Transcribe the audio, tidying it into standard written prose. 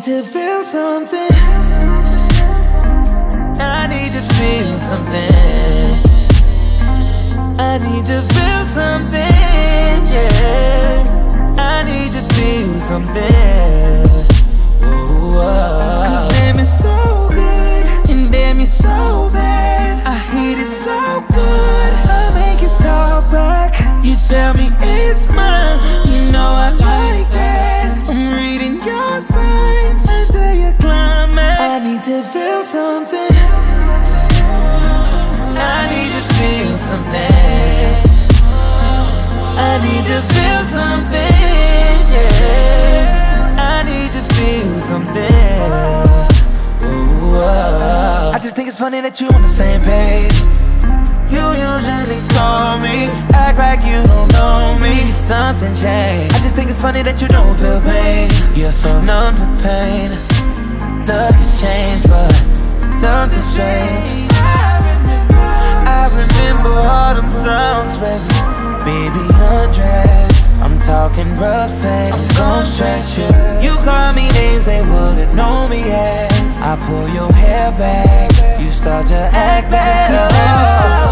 to feel something. I need to feel something. I need to feel something, yeah. I need to feel something. Ooh, cause damn it's so good, and damn you're so bad. I hate it so good, I make it talk back. You tell me it's mine, you know I like that. I'm reading your signs until you climax. I need to feel something. I need to feel something. I need to feel something, yeah. I need to feel something. Ooh, I just think it's funny that you on the same page. You usually call me, act like you don't know me. Something changed. I just think it's funny that you don't feel pain. You're so numb to pain. Love has changed, but something strange. I remember all them songs, baby, undress. I'm talking rough sex, I'm gon' stretch you. You call me names they wouldn't know me as. I pull your hair back, you start to act bad.